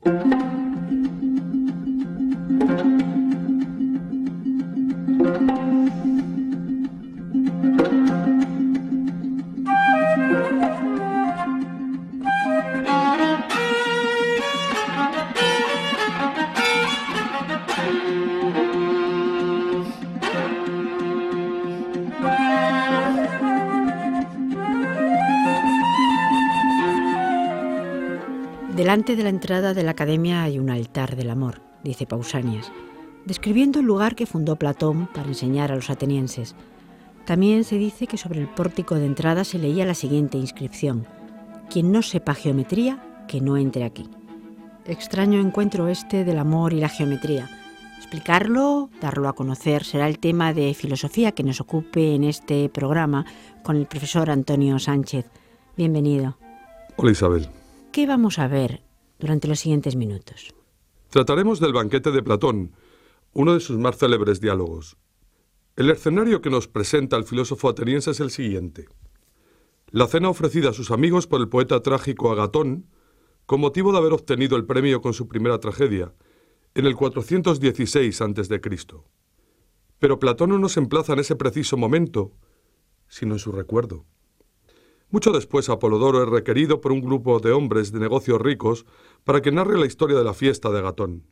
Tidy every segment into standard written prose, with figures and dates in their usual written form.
Delante de la entrada de la academia hay un altar del amor, dice Pausanias, describiendo el lugar que fundó Platón para enseñar a los atenienses. También se dice que sobre el pórtico de entrada se leía la siguiente inscripción: quien no sepa geometría, que no entre aquí. Extraño encuentro este del amor y la geometría. Explicarlo, darlo a conocer, será el tema de filosofía que nos ocupe en este programa con el profesor Antonio Sánchez. Bienvenido. Hola, Isabel. ¿Qué vamos a ver durante los siguientes minutos? Trataremos del banquete de Platón, uno de sus más célebres diálogos. El escenario que nos presenta el filósofo ateniense es el siguiente: la cena ofrecida a sus amigos por el poeta trágico Agatón, con motivo de haber obtenido el premio con su primera tragedia, en el 416 a.C. Pero Platón no nos emplaza en ese preciso momento, sino en su recuerdo. Mucho después, Apolodoro es requerido por un grupo de hombres de negocios ricos para que narre la historia de la fiesta de Agatón.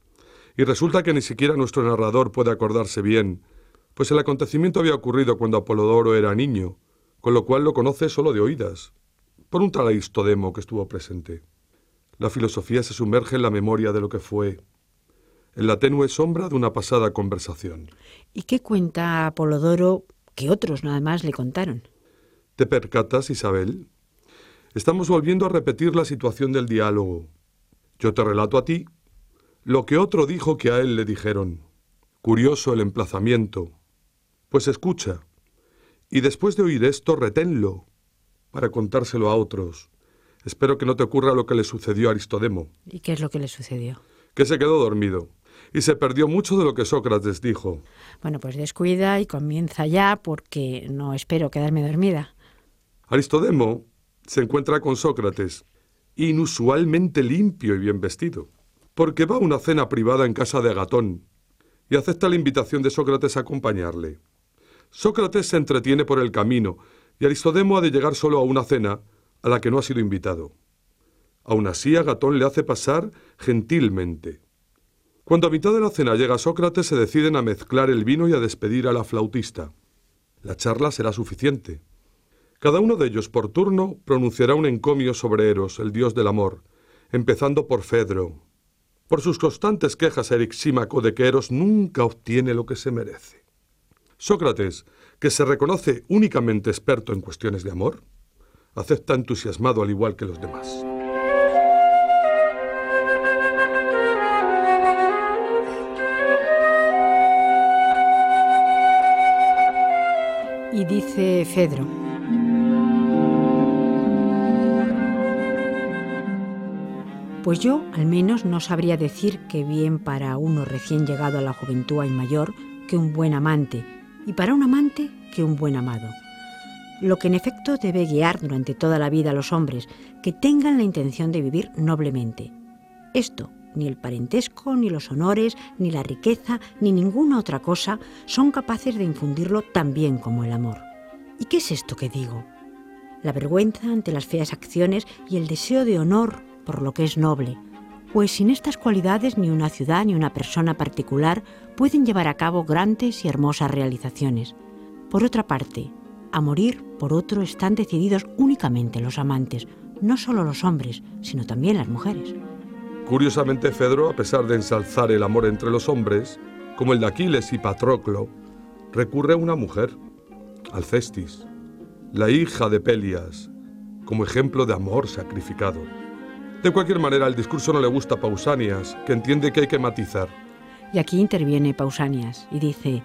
Y resulta que ni siquiera nuestro narrador puede acordarse bien, pues el acontecimiento había ocurrido cuando Apolodoro era niño, con lo cual lo conoce solo de oídas, por un tal Aristodemo que estuvo presente. La filosofía se sumerge en la memoria de lo que fue, en la tenue sombra de una pasada conversación. ¿Y qué cuenta Apolodoro que otros nada más le contaron? ¿Te percatas, Isabel? Estamos volviendo a repetir la situación del diálogo. Yo te relato a ti lo que otro dijo que a él le dijeron. Curioso el emplazamiento. Pues escucha, y después de oír esto, reténlo para contárselo a otros. Espero que no te ocurra lo que le sucedió a Aristodemo. ¿Y qué es lo que le sucedió? Que se quedó dormido y se perdió mucho de lo que Sócrates dijo. Bueno, pues descuida y comienza ya, porque no espero quedarme dormida. Aristodemo se encuentra con Sócrates, inusualmente limpio y bien vestido, porque va a una cena privada en casa de Agatón y acepta la invitación de Sócrates a acompañarle. Sócrates se entretiene por el camino y Aristodemo ha de llegar solo a una cena a la que no ha sido invitado. Aún así, Agatón le hace pasar gentilmente. Cuando a mitad de la cena llega Sócrates, se deciden a mezclar el vino y a despedir a la flautista. La charla será suficiente. Cada uno de ellos, por turno, pronunciará un encomio sobre Eros, el dios del amor, empezando por Fedro, por sus constantes quejas a Erixímaco de que Eros nunca obtiene lo que se merece. Sócrates, que se reconoce únicamente experto en cuestiones de amor, acepta entusiasmado al igual que los demás. Y dice Fedro: pues yo, al menos, no sabría decir que bien para uno recién llegado a la juventud hay mayor que un buen amante, y para un amante que un buen amado. Lo que en efecto debe guiar durante toda la vida a los hombres, que tengan la intención de vivir noblemente. Esto, ni el parentesco, ni los honores, ni la riqueza, ni ninguna otra cosa son capaces de infundirlo tan bien como el amor. ¿Y qué es esto que digo? La vergüenza ante las feas acciones y el deseo de honor por lo que es noble, pues sin estas cualidades ni una ciudad ni una persona particular pueden llevar a cabo grandes y hermosas realizaciones. Por otra parte, a morir por otro están decididos únicamente los amantes, no solo los hombres, sino también las mujeres. Curiosamente, Fedro, a pesar de ensalzar el amor entre los hombres, como el de Aquiles y Patroclo, recurre a una mujer, Alcestis, la hija de Pelias, como ejemplo de amor sacrificado. De cualquier manera, el discurso no le gusta a Pausanias, que entiende que hay que matizar. Y aquí interviene Pausanias y dice: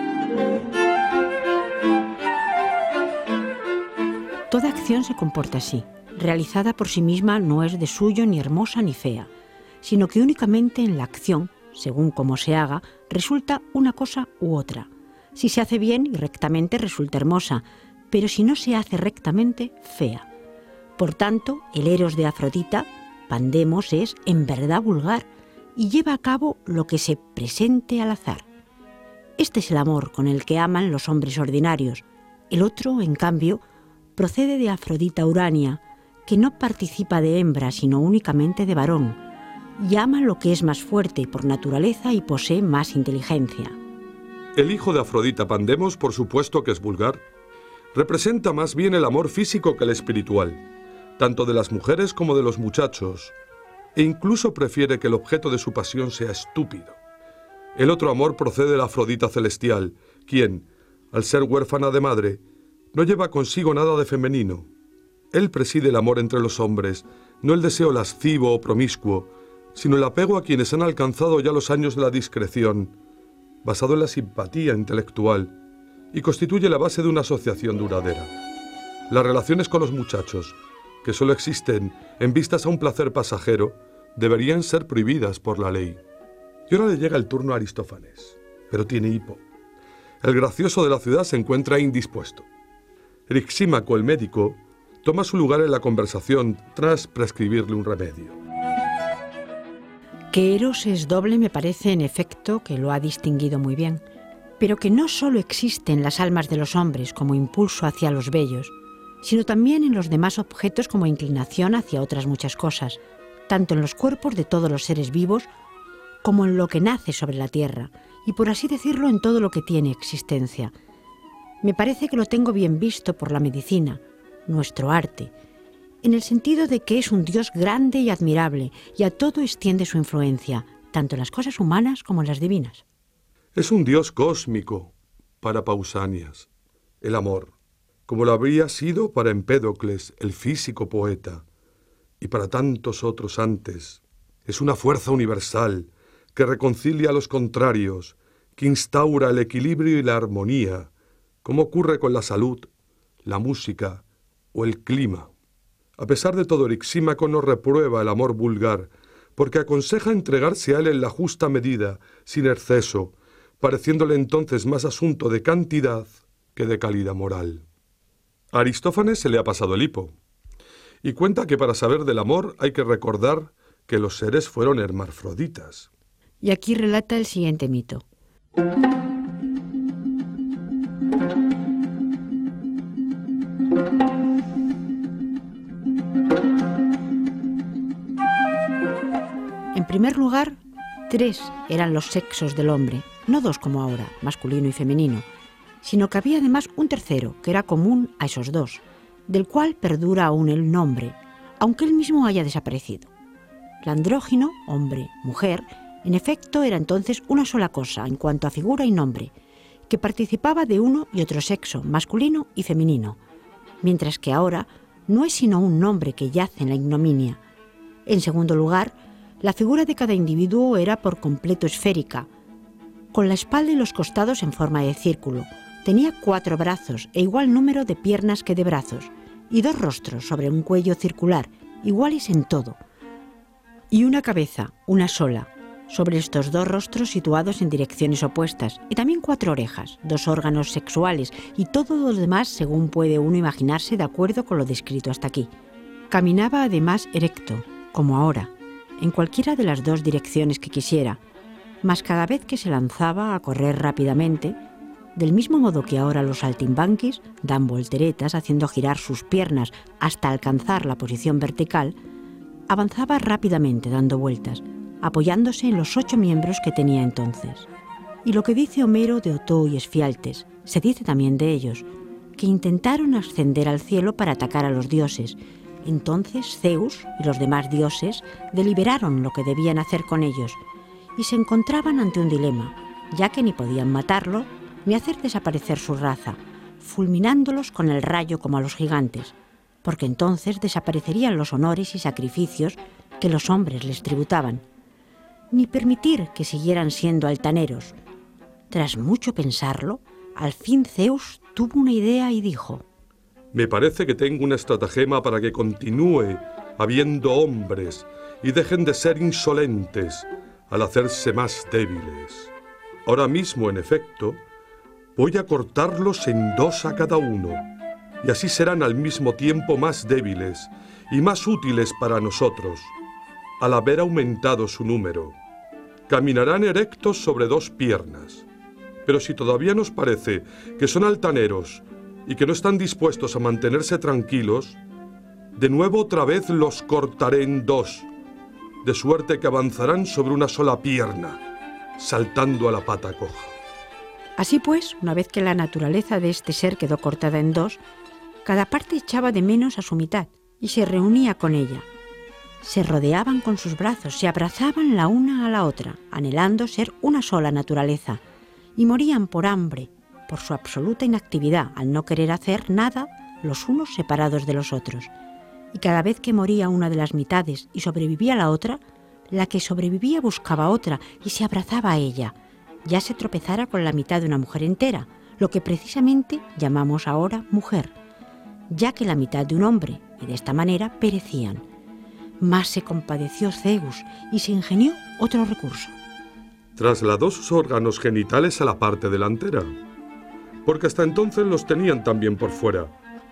toda acción se comporta así. Realizada por sí misma no es de suyo ni hermosa ni fea, sino que únicamente en la acción, según como se haga, resulta una cosa u otra. Si se hace bien y rectamente resulta hermosa, pero si no se hace rectamente, fea. Por tanto, el Eros de Afrodita, Pandemos es en verdad vulgar y lleva a cabo lo que se presente al azar. Este es el amor con el que aman los hombres ordinarios. El otro, en cambio, procede de Afrodita Urania, que no participa de hembra, sino únicamente de varón, y ama lo que es más fuerte por naturaleza y posee más inteligencia. El hijo de Afrodita, Pandemos, por supuesto que es vulgar. Representa más bien el amor físico que el espiritual, tanto de las mujeres como de los muchachos, e incluso prefiere que el objeto de su pasión sea estúpido. El otro amor procede de la Afrodita celestial, quien, al ser huérfana de madre, no lleva consigo nada de femenino. Él preside el amor entre los hombres, no el deseo lascivo o promiscuo, sino el apego a quienes han alcanzado ya los años de la discreción, basado en la simpatía intelectual, y constituye la base de una asociación duradera. Las relaciones con los muchachos, que solo existen en vistas a un placer pasajero, deberían ser prohibidas por la ley. Y ahora le llega el turno a Aristófanes, pero tiene hipo. El gracioso de la ciudad se encuentra indispuesto. Erixímaco, el médico, toma su lugar en la conversación tras prescribirle un remedio. Que Eros es doble me parece en efecto que lo ha distinguido muy bien, pero que no solo existe en las almas de los hombres como impulso hacia los bellos, sino también en los demás objetos como inclinación hacia otras muchas cosas, tanto en los cuerpos de todos los seres vivos como en lo que nace sobre la tierra, y por así decirlo en todo lo que tiene existencia. Me parece que lo tengo bien visto por la medicina, nuestro arte, en el sentido de que es un Dios grande y admirable, y a todo extiende su influencia, tanto en las cosas humanas como en las divinas. Es un Dios cósmico para Pausanias, el amor, como lo habría sido para Empédocles, el físico poeta, y para tantos otros antes. Es una fuerza universal que reconcilia a los contrarios, que instaura el equilibrio y la armonía, como ocurre con la salud, la música o el clima. A pesar de todo, Erixímaco no reprueba el amor vulgar, porque aconseja entregarse a él en la justa medida, sin exceso, pareciéndole entonces más asunto de cantidad que de calidad moral. A Aristófanes se le ha pasado el hipo, y cuenta que para saber del amor hay que recordar que los seres fueron hermafroditas. Y aquí relata el siguiente mito. En primer lugar, 3 eran los sexos del hombre, no 2 como ahora, masculino y femenino, sino que había además un tercero, que era común a esos 2, del cual perdura aún el nombre, aunque él mismo haya desaparecido. El andrógino, hombre, mujer, en efecto era entonces una sola cosa en cuanto a figura y nombre, que participaba de uno y otro sexo, masculino y femenino, mientras que ahora no es sino un nombre que yace en la ignominia. En segundo lugar, la figura de cada individuo era por completo esférica, con la espalda y los costados en forma de círculo. Tenía 4 brazos e igual número de piernas que de brazos, y 2 rostros sobre un cuello circular, iguales en todo, y una cabeza, una sola, sobre estos 2 rostros situados en direcciones opuestas, y también 4 orejas, 2 órganos sexuales, y todo lo demás según puede uno imaginarse de acuerdo con lo descrito hasta aquí. Caminaba además erecto, como ahora, en cualquiera de las 2 direcciones que quisiera, mas cada vez que se lanzaba a correr rápidamente, del mismo modo que ahora los saltimbanquis dan volteretas haciendo girar sus piernas hasta alcanzar la posición vertical, avanzaba rápidamente dando vueltas, apoyándose en los 8 miembros que tenía entonces. Y lo que dice Homero de Otó y Esfialtes, se dice también de ellos, que intentaron ascender al cielo para atacar a los dioses. Entonces Zeus y los demás dioses deliberaron lo que debían hacer con ellos, y se encontraban ante un dilema, ya que ni podían matarlo, ni hacer desaparecer su raza, fulminándolos con el rayo como a los gigantes, porque entonces desaparecerían los honores y sacrificios que los hombres les tributaban, ni permitir que siguieran siendo altaneros. Tras mucho pensarlo, al fin Zeus tuvo una idea y dijo: Me parece que tengo una estratagema para que continúe habiendo hombres y dejen de ser insolentes al hacerse más débiles. Ahora mismo, en efecto, voy a cortarlos en 2 a cada uno, y así serán al mismo tiempo más débiles y más útiles para nosotros, al haber aumentado su número. Caminarán erectos sobre 2 piernas. Pero si todavía nos parece que son altaneros y que no están dispuestos a mantenerse tranquilos, de nuevo otra vez los cortaré en 2, de suerte que avanzarán sobre una sola pierna, saltando a la pata coja. Así pues, una vez que la naturaleza de este ser quedó cortada en 2, cada parte echaba de menos a su mitad y se reunía con ella. Se rodeaban con sus brazos, se abrazaban la una a la otra, anhelando ser una sola naturaleza, y morían por hambre, por su absoluta inactividad, al no querer hacer nada los unos separados de los otros. Y cada vez que moría una de las mitades y sobrevivía la otra, la que sobrevivía buscaba otra y se abrazaba a ella, ya se tropezara con la mitad de una mujer entera, lo que precisamente llamamos ahora mujer, ya que la mitad de un hombre, y de esta manera perecían. Más se compadeció Zeus y se ingenió otro recurso. Trasladó sus órganos genitales a la parte delantera, porque hasta entonces los tenían también por fuera,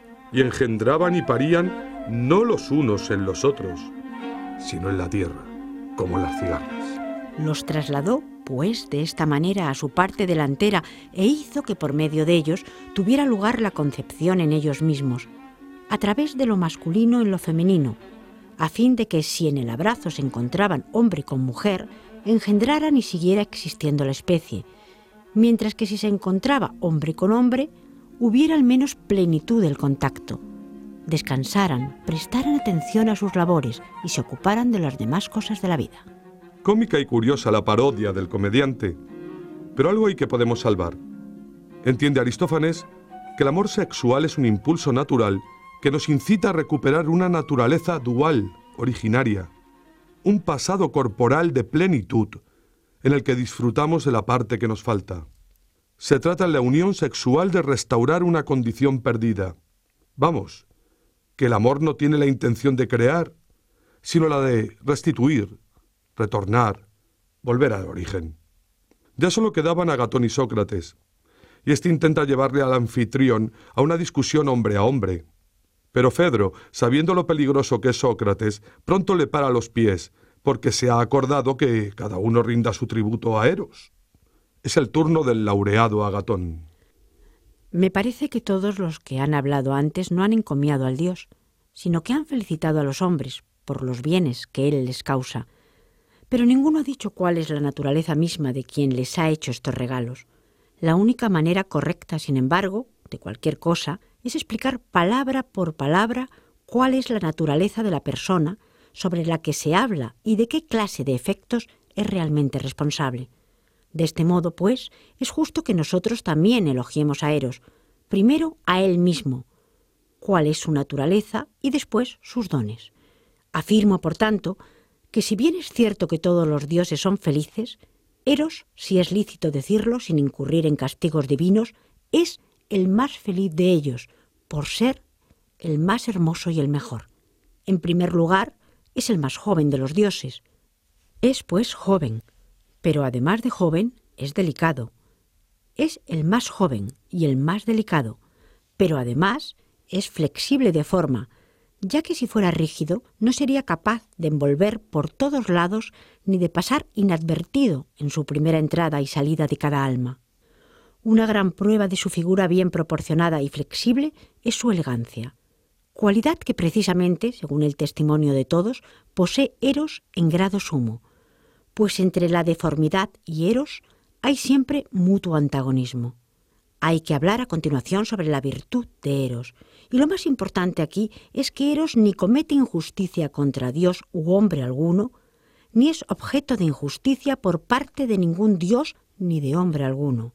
y engendraban y parían no los unos en los otros, sino en la tierra, como las cigarras. Los trasladó, pues, de esta manera a su parte delantera e hizo que por medio de ellos tuviera lugar la concepción en ellos mismos, a través de lo masculino en lo femenino, a fin de que si en el abrazo se encontraban hombre con mujer, engendraran y siguiera existiendo la especie, mientras que si se encontraba hombre con hombre, hubiera al menos plenitud del contacto. Descansaran, prestaran atención a sus labores y se ocuparan de las demás cosas de la vida. Cómica y curiosa la parodia del comediante, pero algo hay que podemos salvar. Entiende Aristófanes que el amor sexual es un impulso natural que nos incita a recuperar una naturaleza dual, originaria, un pasado corporal de plenitud en el que disfrutamos de la parte que nos falta. Se trata en la unión sexual de restaurar una condición perdida. Vamos, que el amor no tiene la intención de crear, sino la de restituir, retornar, volver al origen. Ya solo quedaban Agatón y Sócrates, y este intenta llevarle al anfitrión a una discusión hombre a hombre. Pero Fedro, sabiendo lo peligroso que es Sócrates, pronto le para los pies, porque se ha acordado que cada uno rinda su tributo a Eros. Es el turno del laureado Agatón. Me parece que todos los que han hablado antes no han encomiado al dios, sino que han felicitado a los hombres por los bienes que él les causa. Pero ninguno ha dicho cuál es la naturaleza misma de quien les ha hecho estos regalos. La única manera correcta, sin embargo, de cualquier cosa, es explicar palabra por palabra cuál es la naturaleza de la persona sobre la que se habla y de qué clase de efectos es realmente responsable. De este modo, pues, es justo que nosotros también elogiemos a Eros, primero a él mismo, cuál es su naturaleza y después sus dones. Afirmo, por tanto, que si bien es cierto que todos los dioses son felices, Eros, si es lícito decirlo sin incurrir en castigos divinos, es el más feliz de ellos, por ser el más hermoso y el mejor. En primer lugar, es el más joven de los dioses. Es, pues, joven, pero además de joven, es delicado. Es el más joven y el más delicado, pero además es flexible de forma, ya que si fuera rígido no sería capaz de envolver por todos lados ni de pasar inadvertido en su primera entrada y salida de cada alma. Una gran prueba de su figura bien proporcionada y flexible es su elegancia, cualidad que precisamente, según el testimonio de todos, posee Eros en grado sumo, pues entre la deformidad y Eros hay siempre mutuo antagonismo. Hay que hablar a continuación sobre la virtud de Eros, y lo más importante aquí es que Eros ni comete injusticia contra Dios u hombre alguno, ni es objeto de injusticia por parte de ningún dios ni de hombre alguno.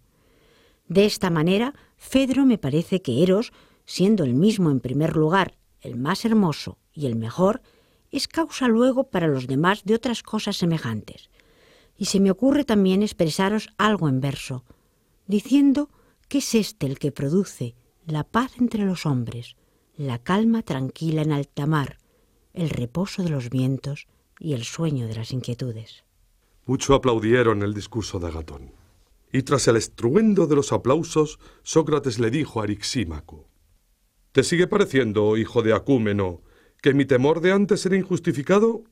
De esta manera, Fedro me parece que Eros, siendo el mismo en primer lugar el más hermoso y el mejor, es causa luego para los demás de otras cosas semejantes. Y se me ocurre también expresaros algo en verso, diciendo que es este el que produce la paz entre los hombres, la calma tranquila en alta mar, el reposo de los vientos y el sueño de las inquietudes. Mucho aplaudieron el discurso de Agatón. Y tras el estruendo de los aplausos, Sócrates le dijo a Arixímaco: ¿Te sigue pareciendo, hijo de Acúmeno, que mi temor de antes era injustificado?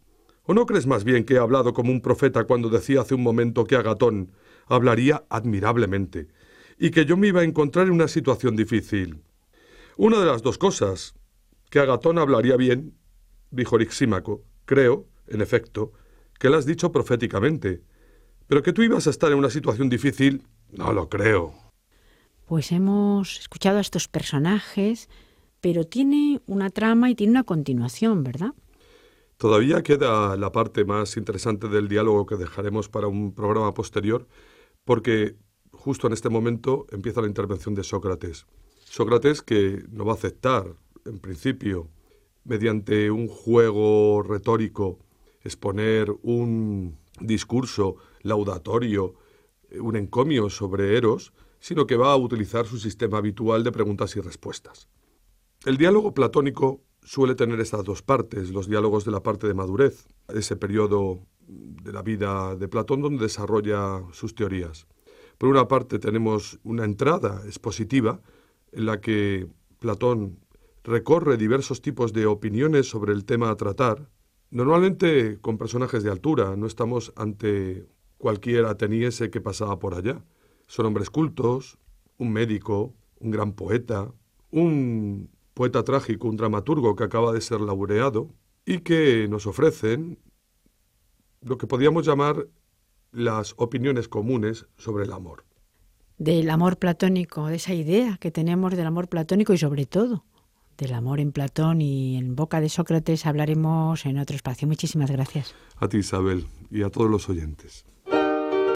¿O no crees más bien que he hablado como un profeta cuando decía hace un momento que Agatón hablaría admirablemente y que yo me iba a encontrar en una situación difícil? Una de las dos cosas, que Agatón hablaría bien, dijo Lixímaco, creo, en efecto, que lo has dicho proféticamente, pero que tú ibas a estar en una situación difícil, no lo creo. Pues hemos escuchado a estos personajes, pero tiene una trama y tiene una continuación, ¿verdad? Todavía queda la parte más interesante del diálogo que dejaremos para un programa posterior, porque justo en este momento empieza la intervención de Sócrates. Sócrates que no va a aceptar, en principio, mediante un juego retórico, exponer un discurso laudatorio, un encomio sobre Eros, sino que va a utilizar su sistema habitual de preguntas y respuestas. El diálogo platónico suele tener estas dos partes, los diálogos de la parte de madurez, ese periodo de la vida de Platón donde desarrolla sus teorías. Por una parte tenemos una entrada expositiva en la que Platón recorre diversos tipos de opiniones sobre el tema a tratar, normalmente con personajes de altura, no estamos ante cualquier ateniense que pasaba por allá. Son hombres cultos, un médico, un gran poeta, un poeta trágico, un dramaturgo que acaba de ser laureado y que nos ofrecen lo que podríamos llamar las opiniones comunes sobre el amor. Del amor platónico, de esa idea que tenemos del amor platónico y sobre todo del amor en Platón y en boca de Sócrates hablaremos en otro espacio. Muchísimas gracias. A ti, Isabel, y a todos los oyentes.